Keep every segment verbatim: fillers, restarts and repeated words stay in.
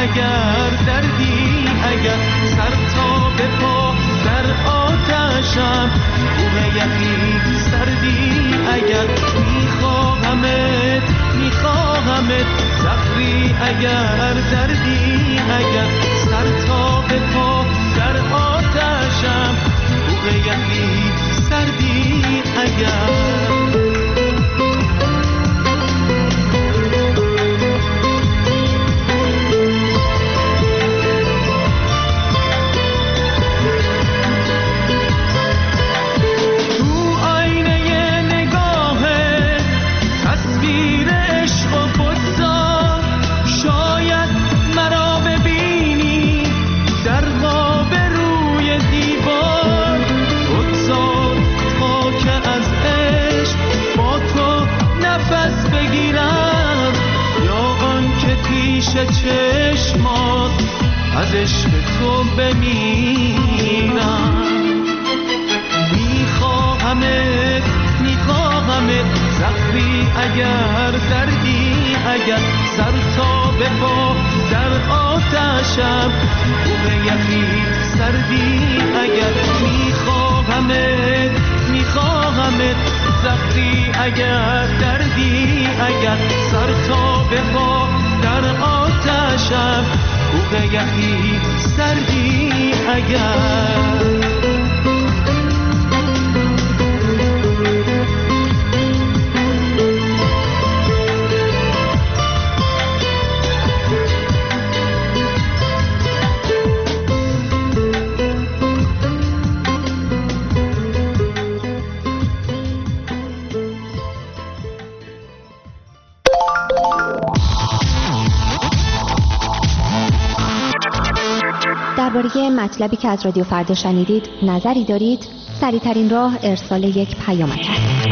اگر دردی اگر سر تا به پا در آتشم کوه یخی سردی اگر میخواهمت میخواهمت زخمی اگر دردی اگر سر تا به پا در آتشم کوه یخی سردی اگر چشمات از عشق تو بمیرم میخواهمت میخواهمت زخمی اگر دردی اگر سر تا به پا در آتشم کوه یخی سردی اگر میخواهمت میخواهمت زخمی اگر دردی اگر سر تا به پا در آتشم کوه یخی سردی اگر درباره مطلبی که از رادیو فردا شنیدید نظری دارید؟ سریع‌ترین راه ارسال یک پیامک است.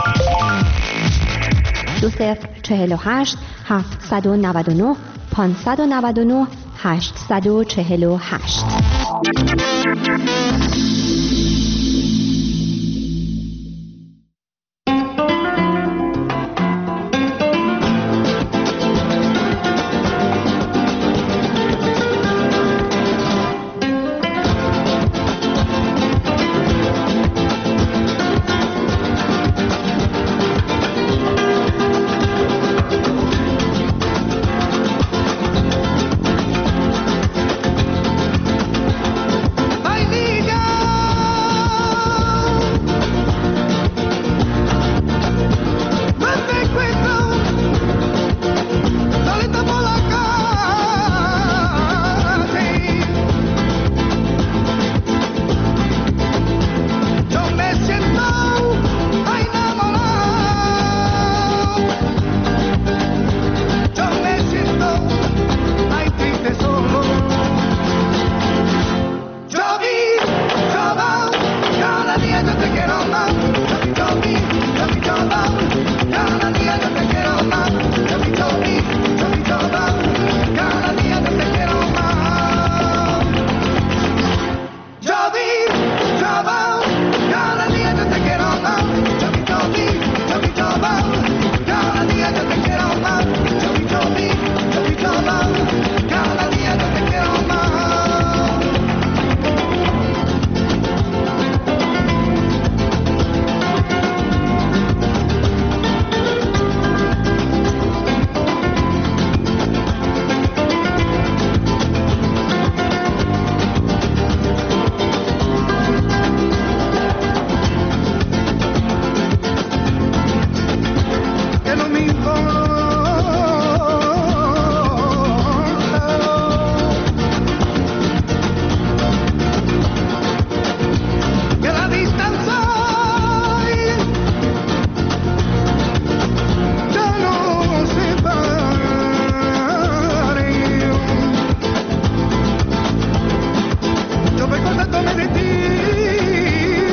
دو صفر چهل و هشت هفتصد و نود و نه پانصد و نود و نه هشتصد و چهل و هشت.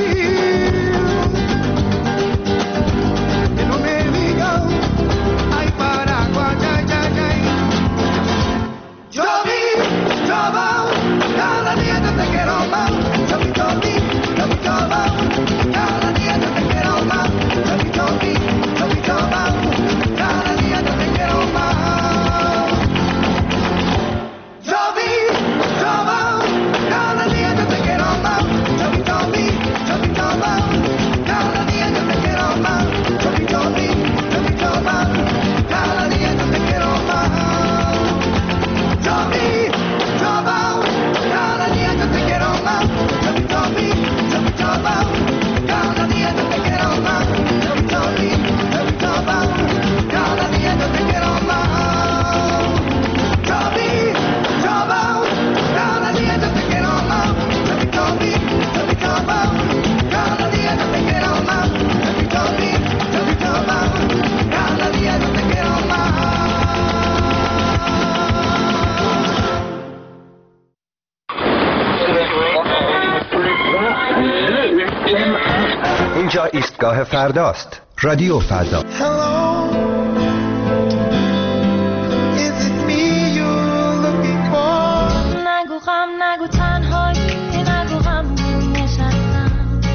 Ay, راه فرداست. رادیو فردا. نگو غم نگو تنهایی نگو غم نشستم.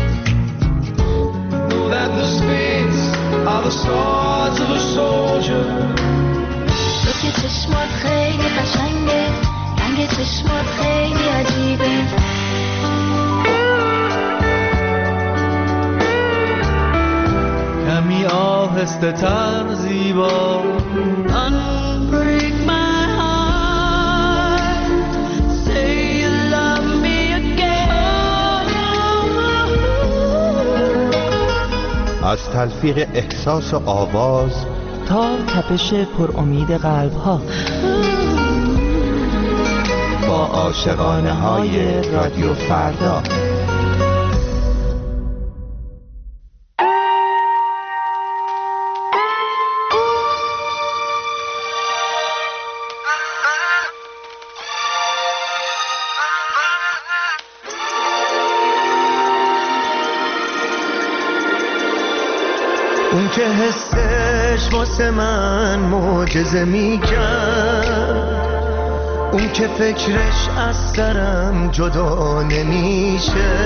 Know that the spades are the swords of a soldier. تو که چشمات خیلی قشنگه، رنگ چشمات خیلی عجیبه. کمی آهسته تر زیبا. Unbreak my heart. Say you love me again. از تلفیق احساس و آواز تا تپش پر امید قلب ها، با عاشقانه های رادیو فردا. اون که حسش واسه من معجزه میکرد، اون که فکرش از سرم جدا نمیشه،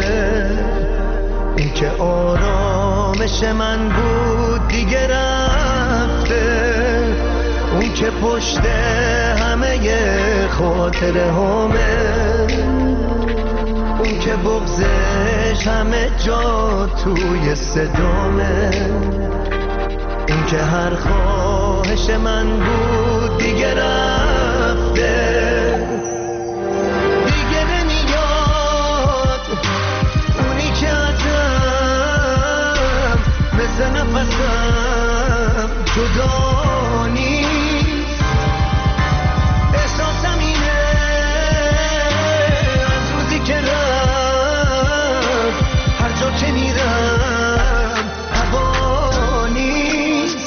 اون که آرامش من بود دیگه رفته، اون که پشت همه خاطره همه، اون که بغضش همه جا توی صدامه، اون که هر خواهش من بود دیگه رفته، دیگه نمیاد. اونی که ازم مثل نفسم جدا نیست. احساسم اینه از روزی که رفت، هر جا که میرم هوا نیست.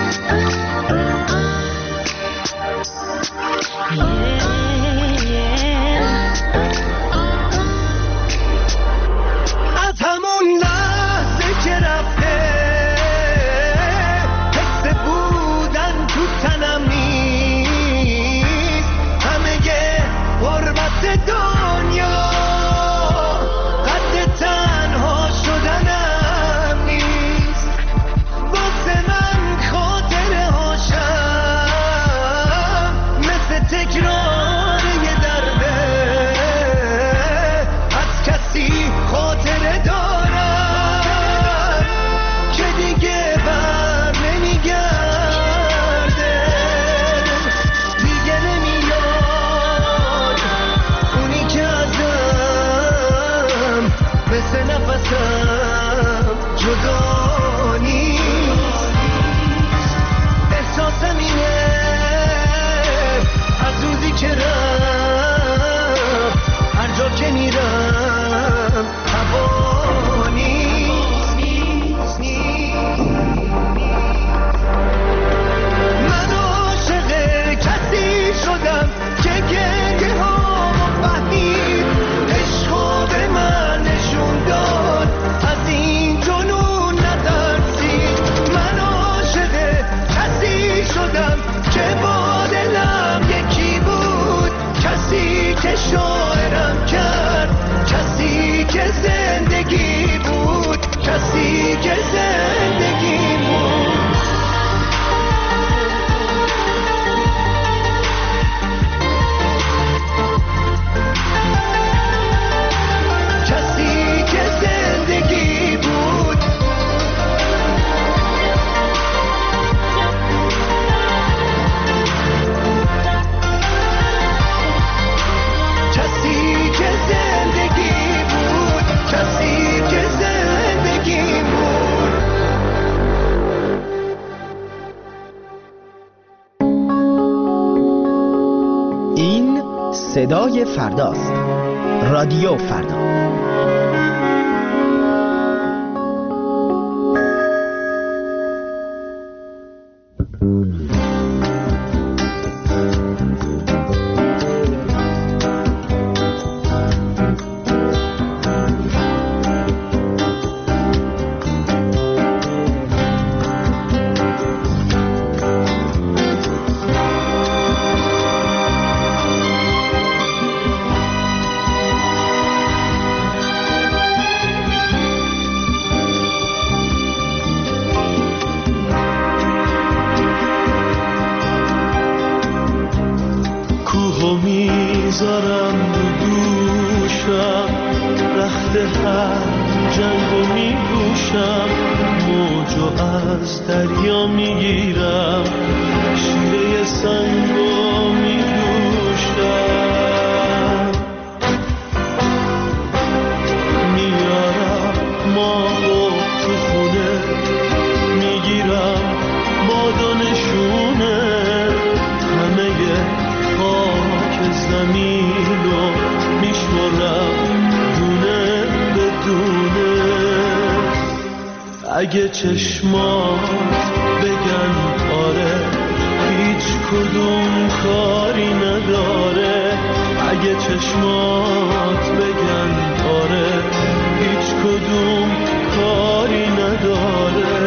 از همون لحظه که رفته، حس بودن تو تنم نیست. همه غربت دنیا قد تنها شدنم نیست. واسه من خاطره هاشم مثل تکرار یه درده. از کسی خاطره دارم که دیگه بر نمیگرده، دیگه نمیاد. اونی که ازم مثل نفسم جدا نیست. احساسم اینه از روزی که رفت، هر جا که میرم هوا نیست. من عاشق کسی شدم که گریه هامو فهمید، عشقو به من نشون داد، از این جنون نترسید. من عاشق کسی شدم که با دلم یکی بود، کسی که شاعرم کرد، کسی که زندگی بود، کسی که زندگی بود. کسی که زندگی بود. کسی که زندگی بود. کسی که زندگی بود. این صدای فرداست. رادیو فردا. میذارم رو دوشم، رخت هر جنگو میگوشم، موجو از دریا میگیرم، شیره سنگو میدوشم، میارم ماهو تو خونه، میگیرم بادانشونه، همه خاک زمینو میشمرم دونه به دونه. اگه چشمات بگن آره هیچ کدوم کاری نداره، اگه چشمات بگن آره هیچ کدوم کاری نداره.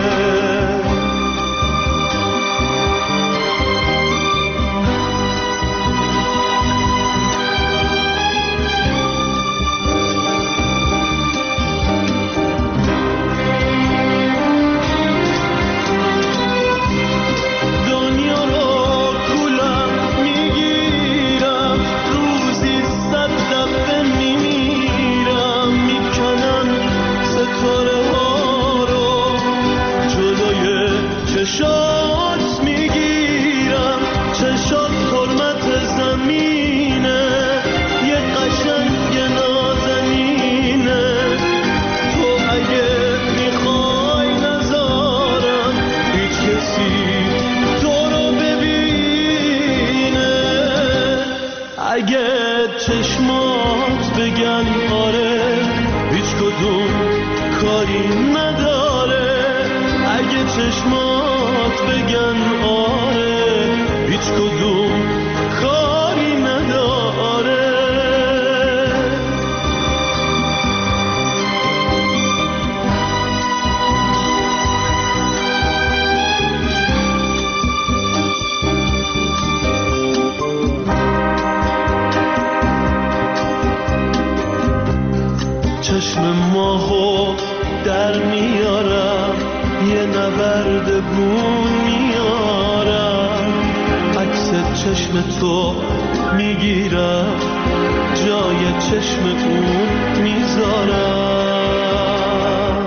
چشات میگیرم، چشات حرمت زمینه، یه قشنگ نازنینه، تو اگه میخوای نذارم هیچ کسی تو رو ببینه. اگه چشمات بگن آره هیچ کدوم کاری نداره، اگه چشمات بگن آره هیچ کدوم کاری نداره. چشم ماهو در میارم، یه نبرد بون میارم، عکس چشم تو میگیرم، جای چشم اون میذارم،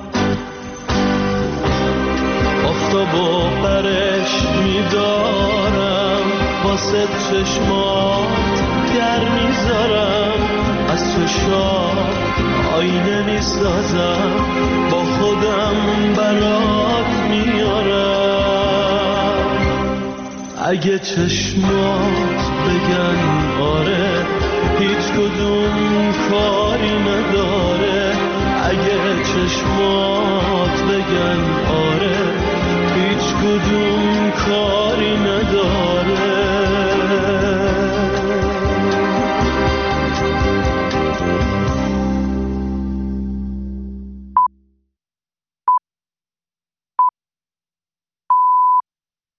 آفتابو برش میدارم، واسه چشمات در میذارم، از تو شاد آینه میسازم، با خودم برات میارم. اگه چشمات بگن آره هیچ کدوم کاری نداره، اگه چشمات بگن آره هیچ کدوم کاری